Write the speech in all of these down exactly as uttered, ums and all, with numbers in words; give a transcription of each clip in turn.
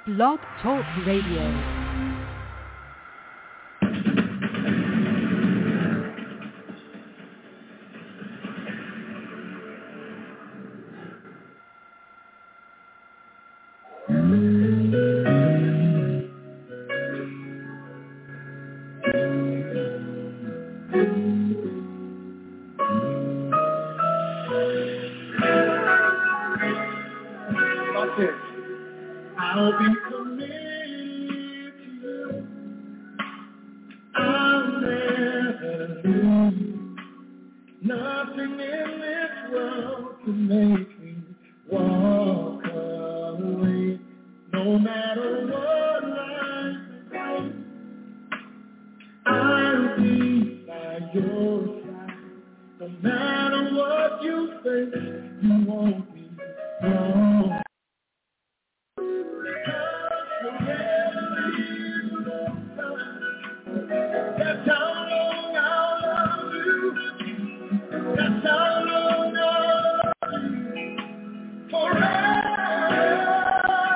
Blog Talk Radio. I'll be committed to you. I'll never lose. Nothing in this world can make me walk away. No matter what life brings, I'll be by your side. No matter what you face, you won't be wrong. That's how long I'll love you. That's how long I'll love you. Forever.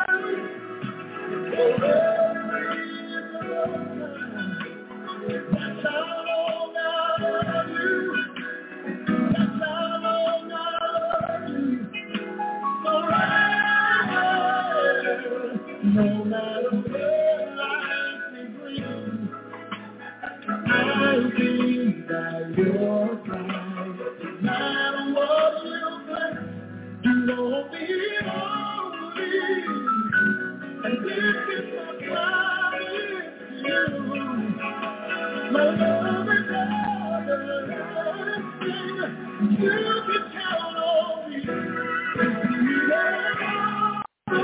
That's how long I'll love you. That's how long I'll love you. Forever. No matter what life may bring, I'll be by your side. No matter what you think, you won't be lonely. And this is my promise to you. My love is everything. You can count on me. If you ever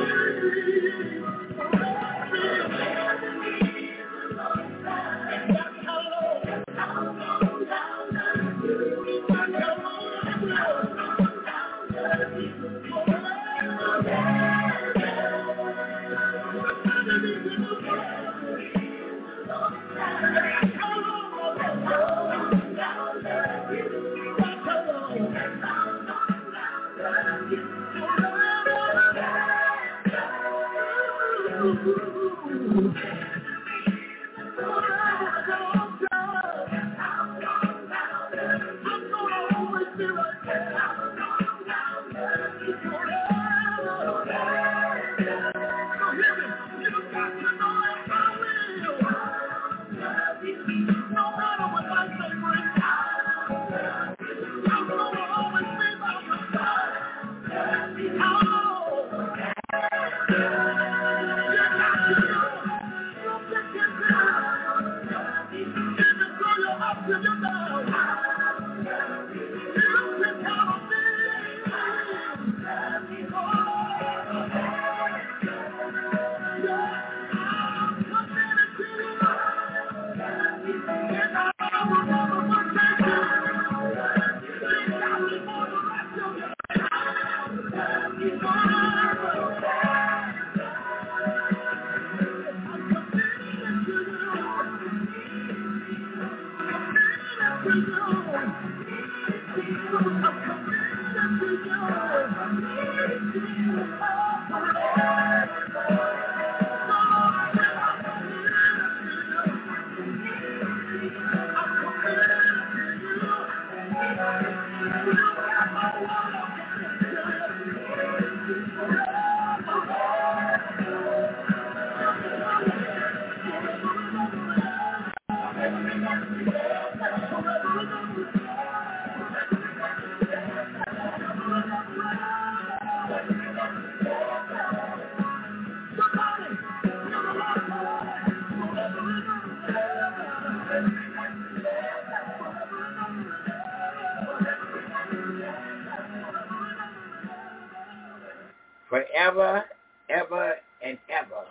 forever, ever, and ever.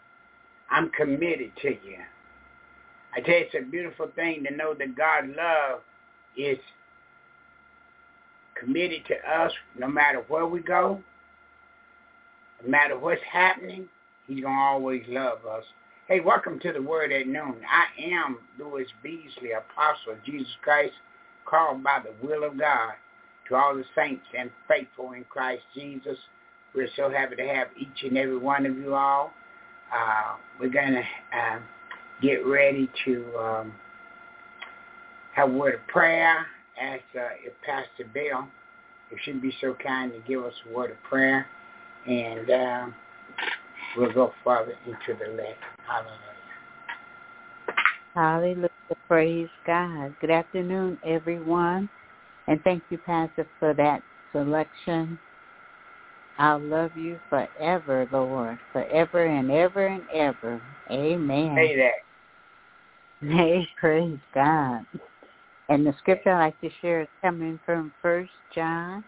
I'm committed to you. I tell you, it's a beautiful thing to know that God's love is committed to us no matter where we go, no matter what's happening. He's going to always love us. Hey, welcome to the Word at Noon. I am Louis Beasley, apostle of Jesus Christ, called by the will of God to all the saints and faithful in Christ Jesus. We're so happy to have each and every one of you all. uh, we're going to uh, get ready to um, have a word of prayer. Ask uh, if Pastor Bill, if she'd be so kind to give us a word of prayer, and uh, we'll go further into the lesson. Hallelujah. Hallelujah. Praise God. Good afternoon, everyone. And thank you, Pastor, for that selection. I'll love you forever, Lord, forever and ever and ever. Amen. Say that. Hey, praise God. And the scripture I'd like to share is coming from First John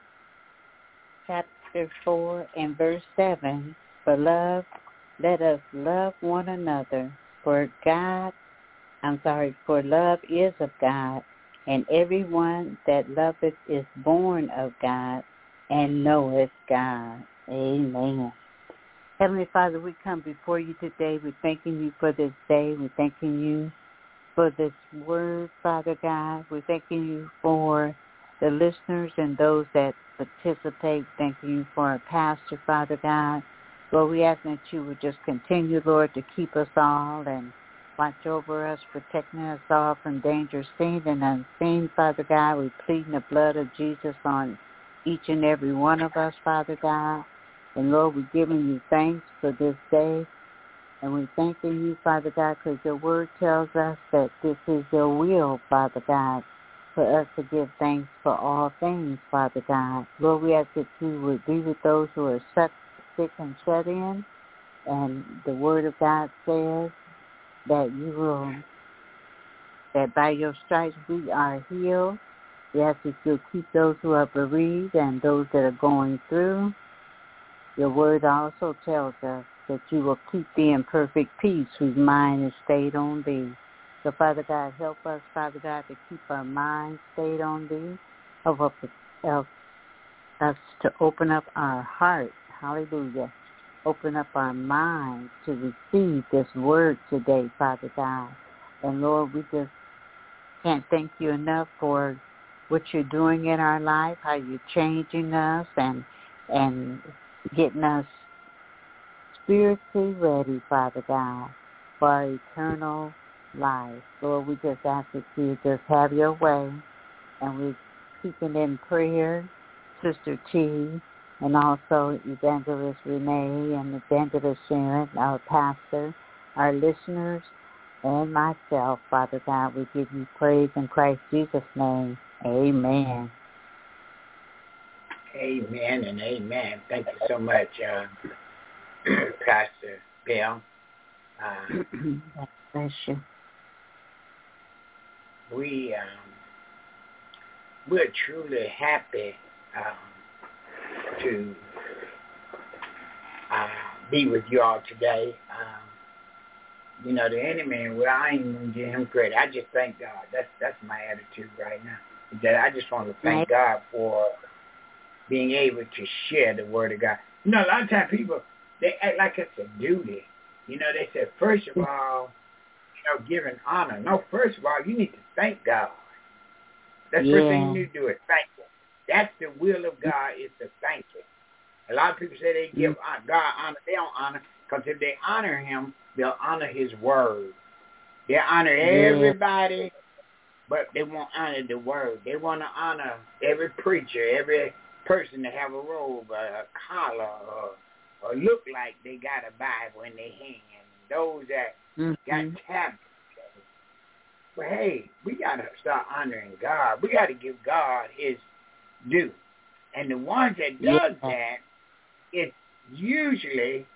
chapter four and verse seven. Beloved, let us love one another, for God, I'm sorry, for love is of God, and everyone that loveth is born of God and knoweth God. Amen. Heavenly Father, we come before you today. We're thanking you for this day. We're thanking you for this word, Father God. We're thanking you for the listeners and those that participate. Thank you for our pastor, Father God. Lord, we ask that you would just continue, Lord, to keep us all and watch over us, protecting us all from danger seen and unseen, Father God. We plead the blood of Jesus on each and every one of us, Father God. And Lord, we're giving you thanks for this day. And we're thanking you, Father God, because your word tells us that this is your will, Father God, for us to give thanks for all things, Father God. Lord, we ask that you would be with those who are sick, sick and shut in. And the word of God says that you will, that by your stripes we are healed. We ask that you'll keep those who are bereaved and those that are going through. Your word also tells us that you will keep thee in perfect peace whose mind is stayed on thee. So, Father God, help us, Father God, to keep our minds stayed on thee. Help us, help us to open up our hearts. Hallelujah. Open up our minds to receive this word today, Father God. And, Lord, we just can't thank you enough for what you're doing in our life, how you're changing us and and getting us spiritually ready, Father God, for our eternal life. Lord, we just ask that you just have your way, and we're keeping in prayer Sister T, and also Evangelist Renee and Evangelist Sharon, our pastor, our listeners, and myself, Father God. We give you praise in Christ Jesus' name. Amen. Amen and amen. Thank you so much, uh, Pastor Bill. Uh, Bless you. We, um, we're truly happy um, to uh, be with you all today. Um, you know, the enemy, well, I ain't going to give him credit. I just thank God. That's that's my attitude right now. That I just want to thank God for being able to share the word of God. You know, a lot of times people, they act like it's a duty. You know, they say, first of all, you know, giving honor. No, first of all, you need to thank God. That's the yeah. first thing you need to do is thank Him. That's the will of God, is to thank Him. A lot of people say they give mm-hmm. God honor. They don't honor, because if they honor Him, they'll honor His word. They honor everybody, yeah. but they won't honor the word. They want to honor every preacher, every person that have a robe, a collar, or, or look like they got a Bible in their hand. Those that mm-hmm. got tablets. But hey, we got to start honoring God. We got to give God His due. And the ones that does yeah. that, it usually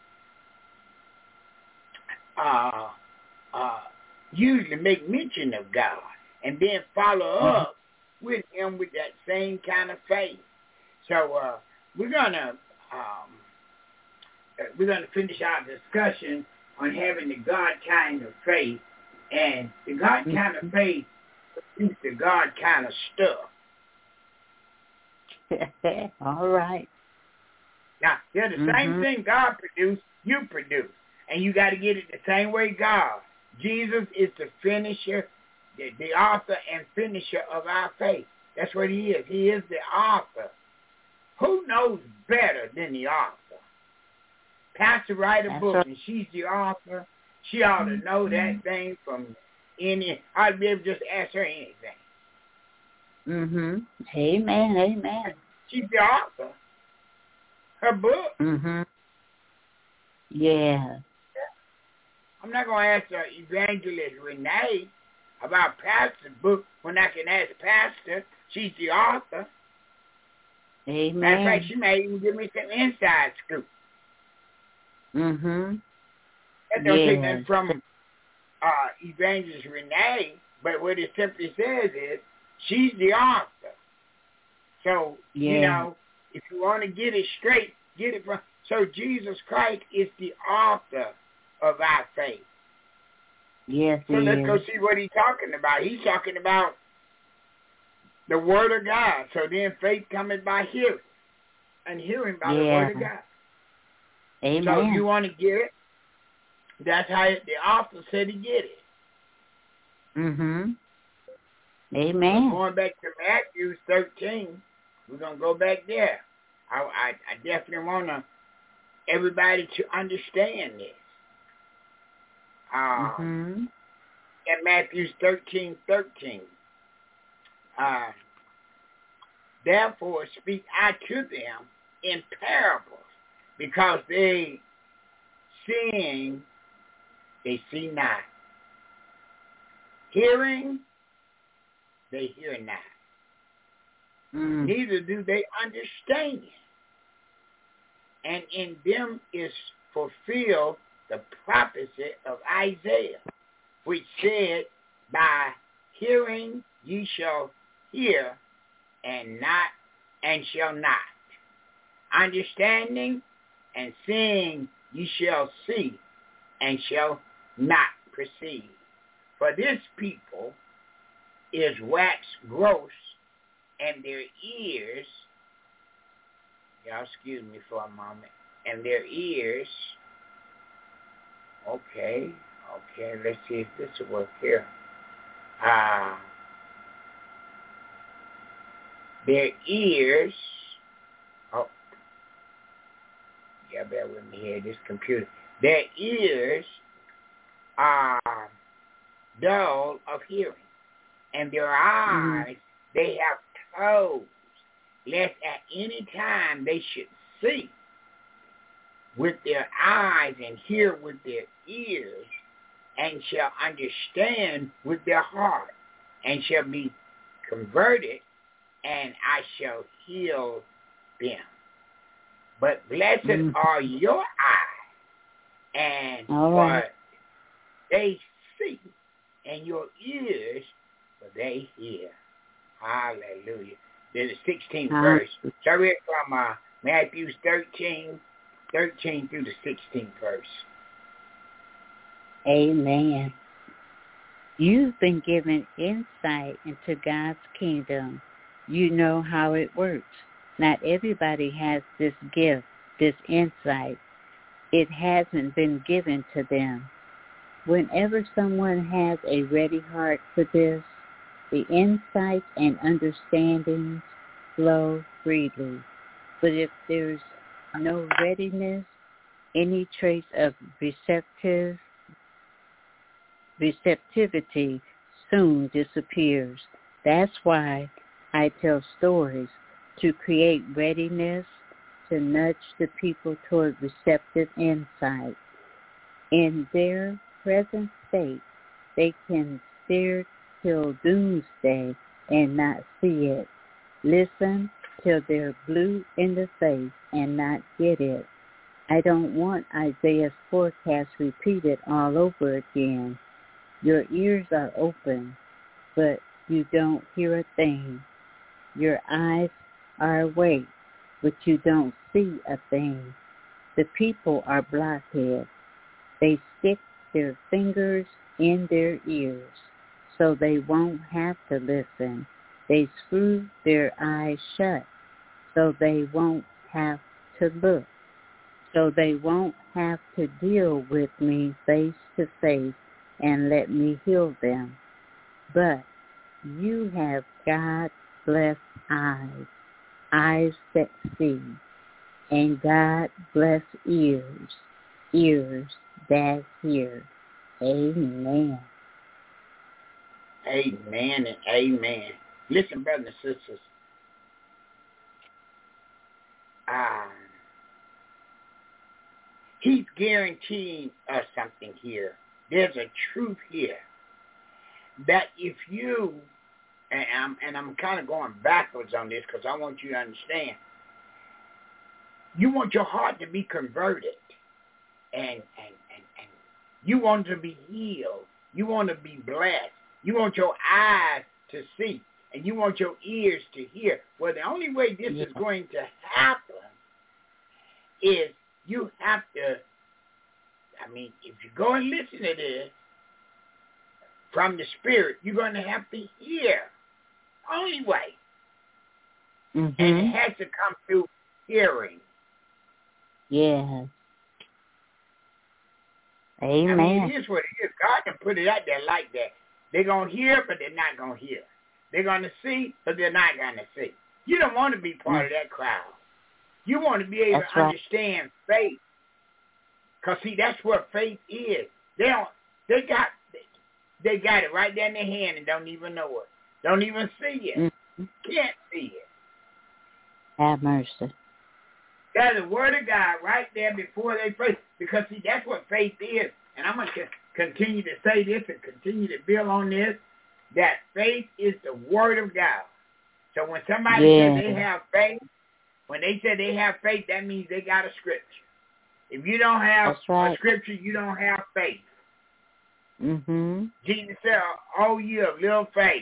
uh, uh, usually make mention of God and then follow up with Him with that same kind of faith. So uh, we're gonna um, we're gonna finish our discussion on having the God kind of faith, and the God kind of faith produces the God kind of stuff. All right. Now, they're the mm-hmm. same thing God produced, you produce, and you got to get it the same way God. Jesus is the finisher, the, the author and finisher of our faith. That's what He is. He is the author. Who knows better than the author? Pastor write a That's book, right. and she's the author. She ought to know that thing from any. I'd be able to just ask her anything. Mhm. Amen. Amen. She's the author. Her book. Mhm. Yeah. I'm not going to ask uh, Evangelist Renee about Pastor's book when I can ask Pastor. She's the author. Amen. Matter of fact, she may even give me some inside scoop. Mhm. That don't take Yes. nothing from uh, Evangelist Renee, but what it simply says is she's the author. So, Yeah. you know, if you want to get it straight, get it from. So Jesus Christ is the author of our faith. Yes, So he let's is. go see what he's talking about. He's talking about the Word of God. So then faith cometh by hearing, and hearing by the Yeah. Word of God. Amen. So if you want to get it, that's how it, the author said to get it. Mhm. Amen. Going back to Matthew thirteen, we're going to go back there. I, I, I definitely want to everybody to understand this. Uh, Mhm. in Matthew thirteen, thirteen, uh, therefore speak I to them in parables, because they seeing, they see not. Hearing, they hear not. Mm. Neither do they understand. And in them is fulfilled the prophecy of Isaiah, which said, by hearing ye shall hear, and not, and shall not. Understanding and seeing ye shall see, and shall not perceive. For this people is waxed gross, and their ears, y'all excuse me for a moment, and their ears, okay, okay, let's see if this will work here. Uh, their ears, oh, yeah, bear with me here, this computer. Their ears are dull of hearing, and their eyes, mm-hmm. they have closed, lest at any time they should see with their eyes and hear with their ears, and shall understand with their heart, and shall be converted, and I shall heal them. But blessed mm. are your eyes, and All for right. they see, and your ears, for they hear. Hallelujah. There's the sixteenth uh, verse. So I read from uh, Matthew thirteen, thirteen through the sixteenth verse. Amen. You've been given insight into God's kingdom. You know how it works. Not everybody has this gift, this insight. It hasn't been given to them. Whenever someone has a ready heart for this, the insight and understanding flow freely. But if there's no readiness, any trace of receptive receptivity soon disappears. That's why I tell stories, to create readiness, to nudge the people toward receptive insight. In their present state, they can stare till doomsday and not see it. Listen till they're blue in the face and not get it. I don't want Isaiah's forecast repeated all over again. Your ears are open, but you don't hear a thing. Your eyes are awake, but you don't see a thing. The people are blockheads. They stick their fingers in their ears so they won't have to listen. They screw their eyes shut so they won't have to look, so they won't have to deal with me face to face and let me heal them. But you have God-blessed eyes, eyes that see, and God-blessed ears, ears that hear. Amen. Amen and amen. Listen, brothers and sisters. Um, he's guaranteeing us something here. There's a truth here that if you, and I'm, and I'm kind of going backwards on this because I want you to understand, you want your heart to be converted, and, and, and, and you want to be healed. You want to be blessed. You want your eyes to see, and you want your ears to hear. Well, the only way this yeah. is going to happen is you have to, I mean, if you go and listen to this from the Spirit, you're going to have to hear. Only way. Mm-hmm. And it has to come through hearing. Yes. Amen. I mean, it is what it is. God can put it out there like that. They're going to hear, but they're not going to hear. They're going to see, but they're not going to see. You don't want to be part mm-hmm. of that crowd. You want to be able that's to right. understand faith. Because, see, that's what faith is. They don't, they got, they got it right there in their hand and don't even know it. Don't even see it. Mm-hmm. Can't see it. Have mercy. That's the word of God right there before they pray. Because, see, that's what faith is. And I'm going to continue to say this and continue to build on this, that faith is the word of God. So when somebody yeah. says they have faith, when they say they have faith, that means they got a scripture. If you don't have right. a scripture, you don't have faith. Mm-hmm. Jesus said, oh, you have little faith.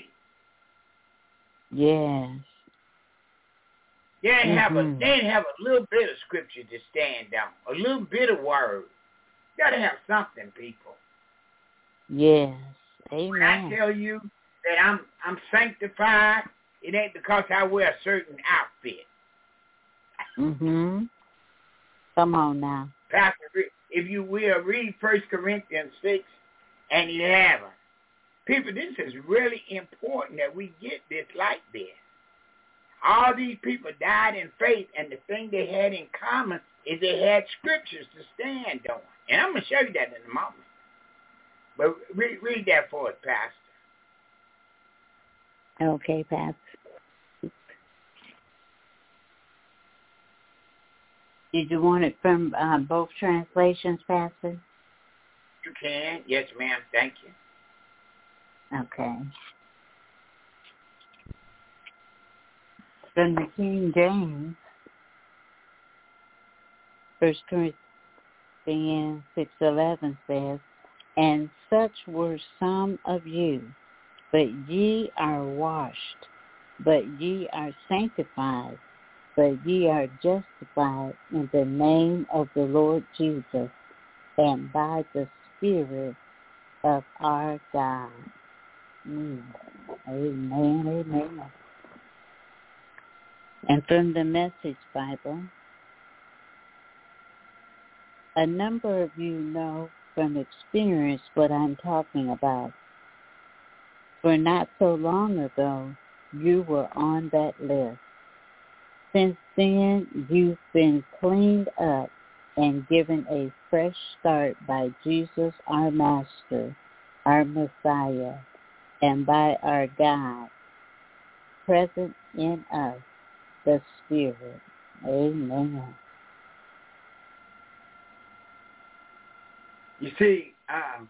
Yes. They didn't, mm-hmm. have a, they didn't have a little bit of scripture to stand on, a little bit of word. You got to have something, people. Yes. Amen. When I tell you that I'm I'm sanctified, it ain't because I wear a certain outfit. Mm-hmm. Come on now. Pastor, if you will, read First Corinthians six and eleven. People, this is really important that we get this like this. All these people died in faith, and the thing they had in common is they had scriptures to stand on. And I'm going to show you that in a moment. But read, read that for us, Pastor. Okay, Pastor. Did you want it from uh, both translations, Pastor? You can. Yes, ma'am. Thank you. Okay. From the King James, First Corinthians six eleven says, and such were some of you, but ye are washed, but ye are sanctified, but ye are justified in the name of the Lord Jesus, and by the Spirit of our God. Mm. Amen, amen. And from the Message Bible, a number of you know from experience what I'm talking about. For not so long ago, you were on that list. Since then, you've been cleaned up and given a fresh start by Jesus, our Master, our Messiah, and by our God, present in us, the Spirit. Amen. You see, um,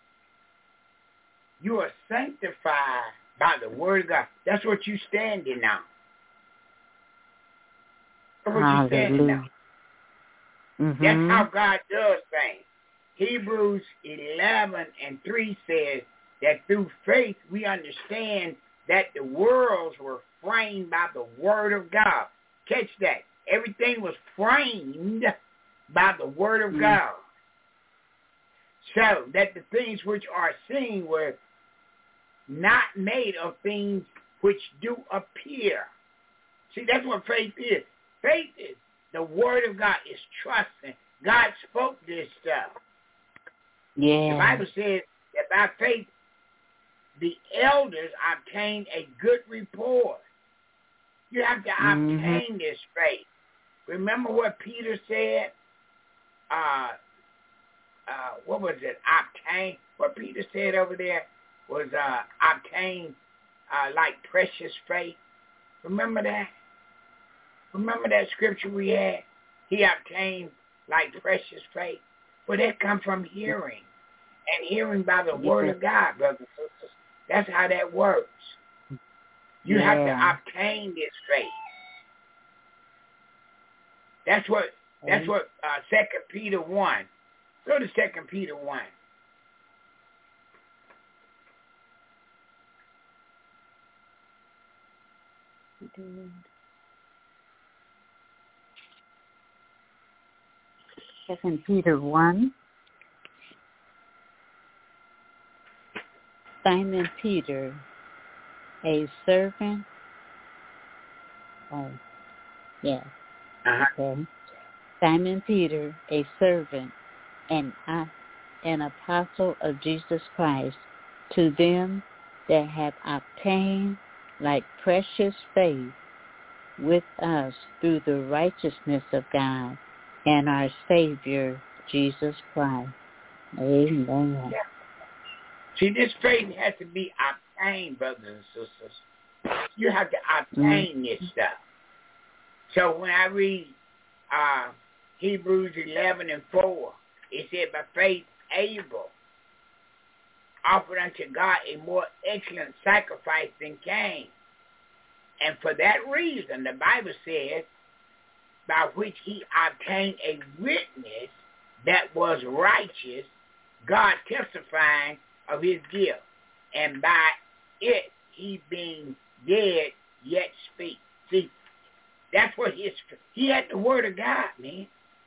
you are sanctified by the word of God. That's what you standing on. That's what you standing on. Mm-hmm. That's how God does things. Hebrews eleven and three says that through faith we understand that the worlds were framed by the word of God. Catch that. Everything was framed by the word of mm-hmm. God. So that the things which are seen were not made of things which do appear. See, that's what faith is. Faith is the word of God, is trusting. God spoke this stuff. Yeah. The Bible says that by faith, the elders obtained a good report. You have to mm-hmm. obtain this faith. Remember what Peter said? Uh, uh, what was it, obtain, what Peter said over there was uh, obtain uh, like precious faith. Remember that? Remember that scripture we had? He obtained like precious faith. Well, that comes from hearing. And hearing by the word of God, brothers and sisters. That's how that works. You yeah. have to obtain this faith. That's what that's what uh, Second Peter one. Go to Second Peter one. Second Peter one. Simon Peter, a servant. Oh, yeah. Uh-huh. Okay. Simon Peter, a servant and uh, an apostle of Jesus Christ, to them that have obtained like precious faith with us through the righteousness of God and our Savior, Jesus Christ. Amen. Yeah. See, this faith has to be obtained, brothers and sisters. You have to obtain mm-hmm. this stuff. So when I read uh, Hebrews eleven and four, it said, by faith Abel offered unto God a more excellent sacrifice than Cain. And for that reason, the Bible says, by which he obtained a witness that was righteous, God testifying of his gift, and by it he being dead yet speak. See, that's what his, he had the word of God, man.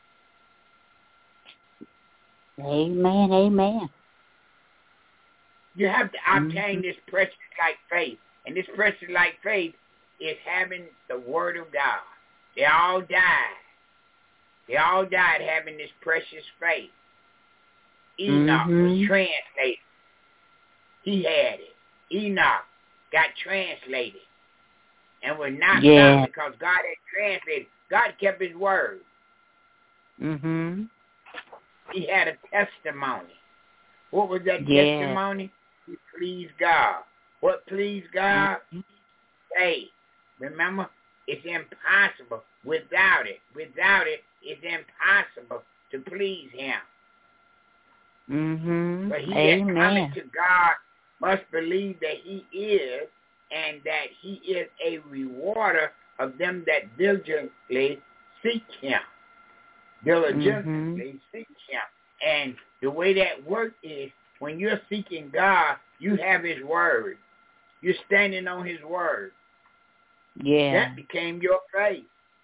Amen, amen. You have to obtain mm-hmm. this precious like faith, and this precious like faith is having the word of God. They all died. They all died having this precious faith. Enoch mm-hmm. was translated. He had it. Enoch got translated and was not yeah. found because God had translated. God kept his word. Mm-hmm. He had a testimony. What was that yeah. testimony? He pleased God. What pleased God? Mm-hmm. Faith. Remember, it's impossible without it. Without it, it's impossible to please him. Mm-hmm. But he Amen. that cometh to God must believe that he is, and that he is a rewarder of them that diligently seek him. Diligently mm-hmm. seek him. And the way that works is, when you're seeking God, you have his word. You're standing on his word. Yeah. That became your faith.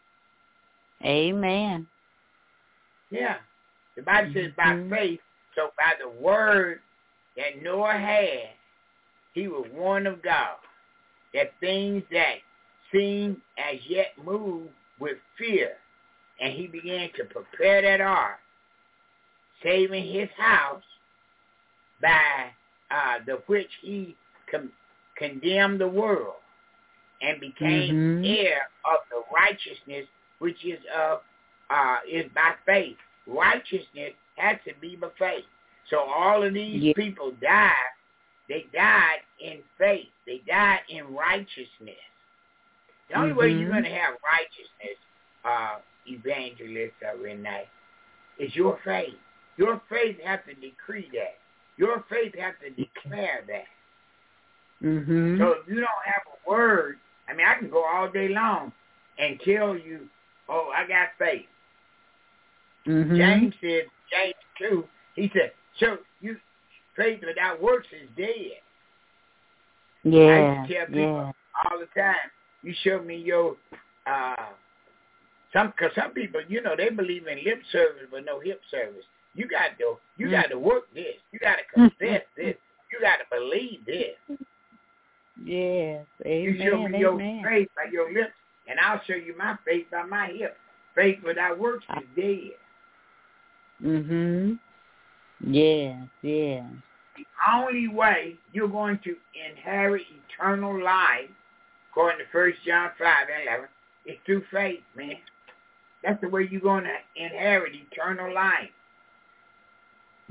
Amen. Yeah. The Bible says mm-hmm. by faith, so by the word that Noah had, he was warned of God that things that seemed as yet moved with fear, and he began to prepare that ark, saving his house by uh, the which he com- condemned the world and became mm-hmm. heir of the righteousness which is of uh, is by faith. Righteousness has to be by faith. So all of these yeah. people died. They died in faith. They died in righteousness. The only mm-hmm. way you're going to have righteousness, uh, evangelist uh, Renee, is your faith. Your faith has to decree that. Your faith has to declare that. Mm-hmm. So if you don't have a word, I mean, I can go all day long and tell you, oh, I got faith. Mm-hmm. James said, James two, he said, so you faith without works is dead. Yeah, I used to tell people yeah. all the time, you show me your, uh, some, because some people, you know, they believe in lip service but no hip service. You got to, you mm. got to work this. You got to confess this. You got to believe this. Yes, amen, you show me your amen. faith by your lips, and I'll show you my faith by my hips. Faith without works is dead. Mm-hmm. Yes, yes. The only way you're going to inherit eternal life, according to First John five and eleven, is through faith, man. That's the way you're going to inherit eternal life.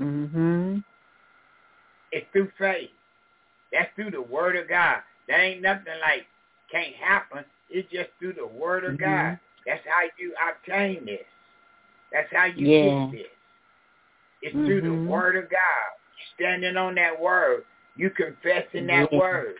Mm-hmm. It's through faith. That's through the word of God. That ain't nothing like can't happen. It's just through the word of mm-hmm. God. That's how you obtain this. That's how you yeah. get this. It's mm-hmm. through the word of God. Standing on that word. You confessing that yeah. word.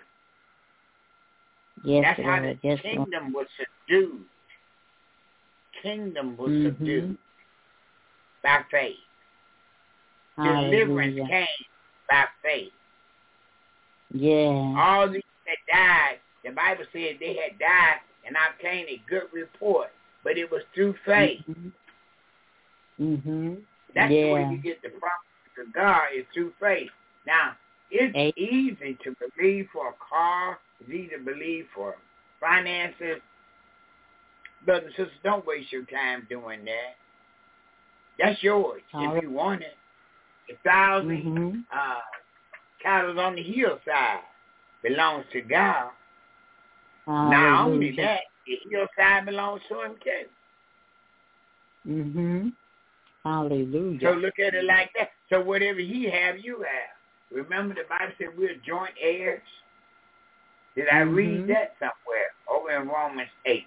Yes, That's Lord. how the yes, kingdom Lord. was subdued. Kingdom was mm-hmm. subdued by faith. Hallelujah. Deliverance came by faith. Yeah. All these that died, the Bible said they had died and obtained a good report, but it was through faith. Mm-hmm. mm-hmm. That's yeah. the way you get the promise of God is through faith. Now, it's Hey. easy to believe for a car. It's easy to believe for finances. Brothers and sisters, don't waste your time doing that. That's yours All if you want it. A thousand mm-hmm. uh, cattle on the hillside belongs to God. Hallelujah. Not only that, the hillside belongs to him too. Mm-hmm. Hallelujah. So look at it like that. So whatever he have, you have. Remember the Bible said we're joint heirs? Did I mm-hmm. read that somewhere? Over in Romans eight.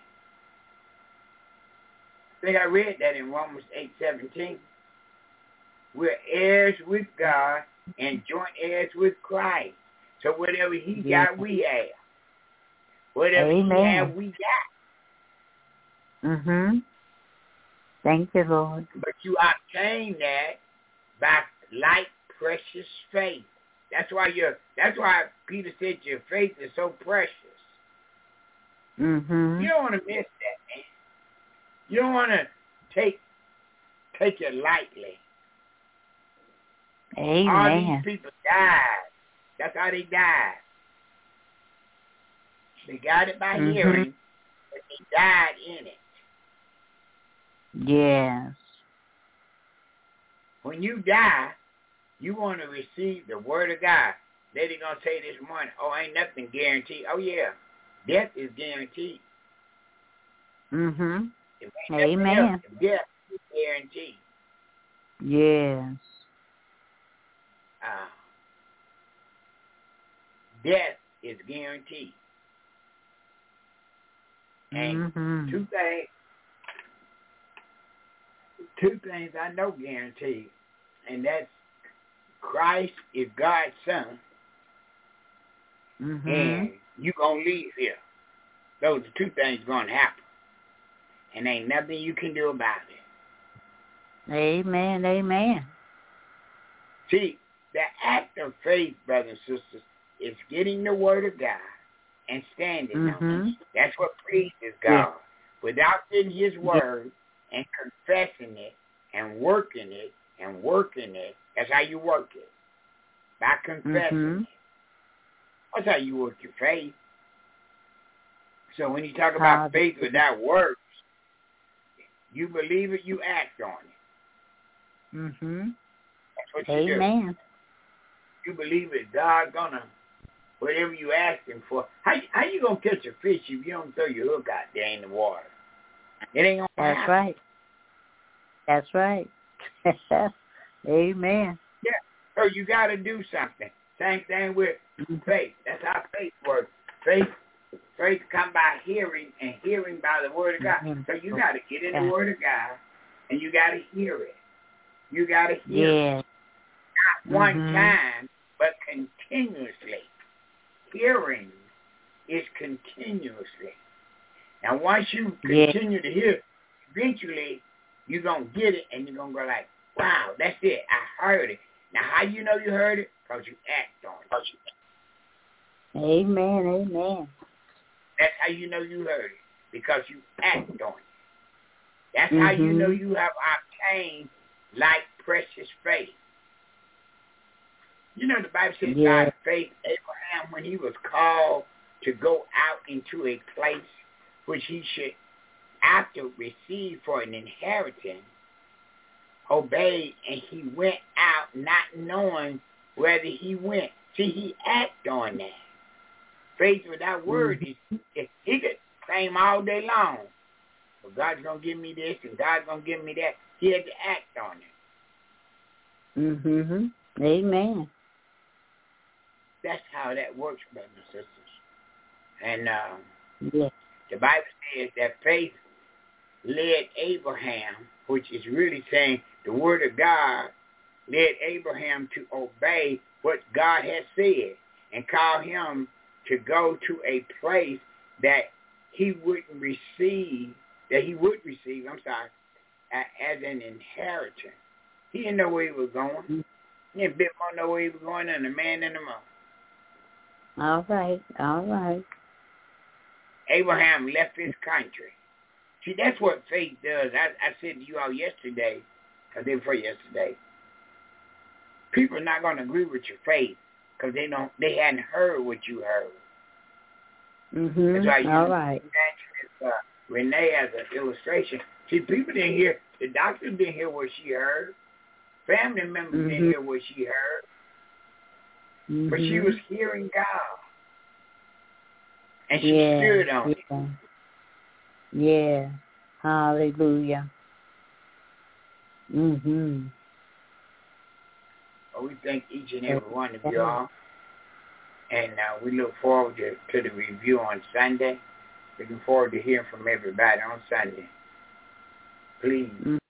I think I read that in Romans eight seventeen. We're heirs with God and joint heirs with Christ. So whatever he yeah. got, we have. Whatever Amen. he have, we got. Mm-hmm. Thank you, Lord. But you obtain that by light, precious faith. That's why you're. That's why Peter said your faith is so precious. Mm-hmm. You don't want to miss that, man. You don't want to take take it lightly. Amen. All these people died. That's how they died. They got it by mm-hmm. hearing, but they died in it. Yes. When you die, you want to receive the word of God. Lady gonna say this morning, oh, ain't nothing guaranteed. Oh yeah, death is guaranteed. Mm-hmm. Amen. Else, death is guaranteed. Yes. Uh, death is guaranteed. And mm-hmm. two things, two things I know guaranteed, and that's Christ is God's son, mm-hmm. and you gonna leave here. Those are two things gonna happen, and ain't nothing you can do about it. Amen. Amen. See, the act of faith, brothers and sisters, is getting the word of God and standing mm-hmm. on it. That's what pleases God. Yeah. Without getting his word yeah. and confessing it and working it and working it, that's how you work it. By confessing mm-hmm. it. That's how you work your faith. So when you talk about uh, faith without works, you believe it, you act on it. Mm-hmm. That's what you Amen. do. You believe it, God gonna, whatever you asking for. How, how you gonna catch a fish if you don't throw your hook out there in the water? It ain't gonna That's happen. right. That's right. Amen. Yeah. So you got to do something. Same thing with faith. That's how faith works. Faith, faith come by hearing, and hearing by the word of God. Mm-hmm. So you got to get in the word of God, and you got to hear it. You got to hear yeah. it. Not one mm-hmm. time, but continuously. Hearing is continuously. Now, once you continue yeah. to hear, eventually you're going to get it, and you're going to go like, wow, that's it. I heard it. Now, how you know you heard it? Because you act on it. Amen, amen. That's how you know you heard it, because you act on it. That's mm-hmm. how you know you have obtained like precious faith. You know, the Bible says yeah. by faith, Abraham, when he was called to go out into a place which he should, after receive for an inheritance, obeyed, and he went out not knowing whether he went. See, he acted on that. Faith without word, mm-hmm. is, he could claim all day long, well, God's going to give me this and God's going to give me that. He had to act on it. Mhm. Amen. That's how that works, brothers and sisters. And uh, yes. the Bible says that faith led Abraham, which is really saying the word of God led Abraham to obey what God had said and called him to go to a place that he wouldn't receive, that he would receive, I'm sorry, as an inheritance. He didn't know where he was going. He didn't bit more know where he was going than the man in the moon. All right, all right. Abraham left his country. See, that's what faith does. I, I said to you all yesterday, I did for yesterday, people are not going to agree with your faith because they don't, they hadn't heard what you heard. Mm-hmm. That's why you all right. mentioned uh, Renee as an illustration. See, people didn't hear, the doctor didn't hear what she heard. Family members mm-hmm. didn't hear what she heard. Mm-hmm. But she was hearing God. And she yeah, stood on yeah. it. Yeah. Hallelujah. Mhm. Well, we thank each and every one of you all. And uh, we look forward to, to the review on Sunday. Looking forward to hearing from everybody on Sunday. Please. Mm-hmm.